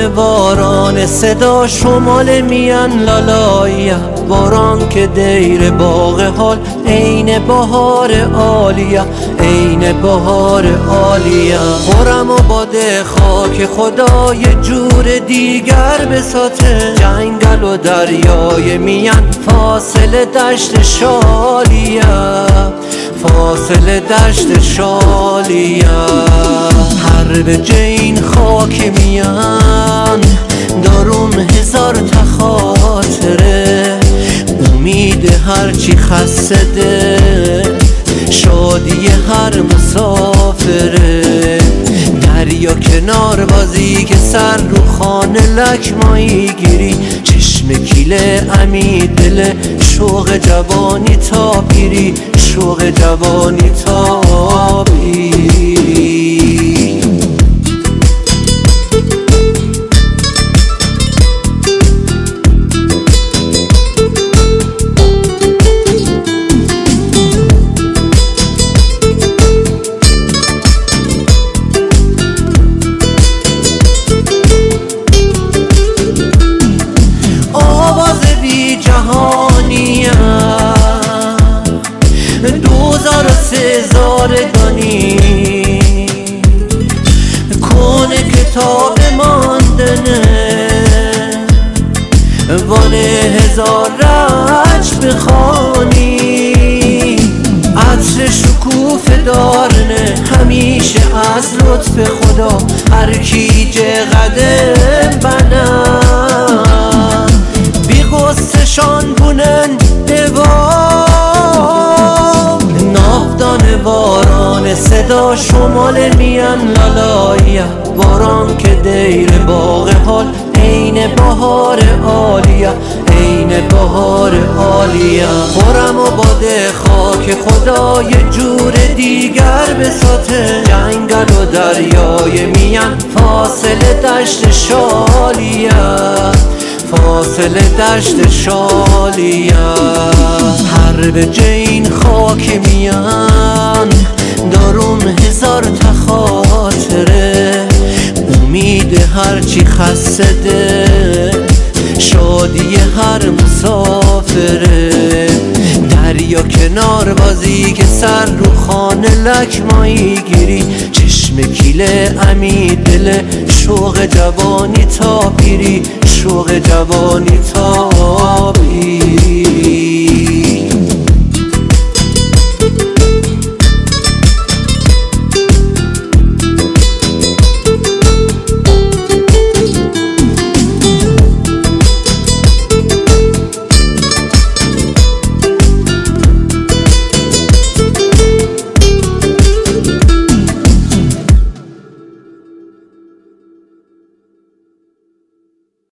باران صدا شمال میان لالایا، باران که دیر باغ حال عین بهار عالیا، عین بهار عالیا. خورم و باده خاک خدا یه جور دیگر بساته، جنگل و دریای میان فاصله دشت شالیا، فاصله دشت شالیا. هر به جین خاک میان داروم هزار تا خاطره، امید هرچی خسته ده، شادی هر مسافره. دریا کنار بازی که سر رو خانه لکمایی گیری، چشم کیله امی دل شوق جوانی تا پیری، شوق جوانی تا پیری. دوزار سزارگانی کنه کتاب ماندنه، وان هزار رج بخوانی. عطر شکوف دارنه همیشه از لطف خدا، هر کی جه قدم بنم بی قصهشان بونن دوام. نافدان باران صدا شمال میان لالایا، باران که دیر باغ حال عین بهار عالیا، عین بهار عالیا. خورم و باده خاک خدا یه جور دیگر بساته، جنگل و دریای میان فاصله دشت شالیا، فاصله دشت شالیا. هر به جین خاک میان داروم هزار تا خاطره، امید هرچی خسته ده، شادی هر مسافره. دریا کنار بازی که سر رو خانه لکمایی گیری، چشم کیله امی دل شوق جوانی تا پیری، شوق جوانی تا پیری.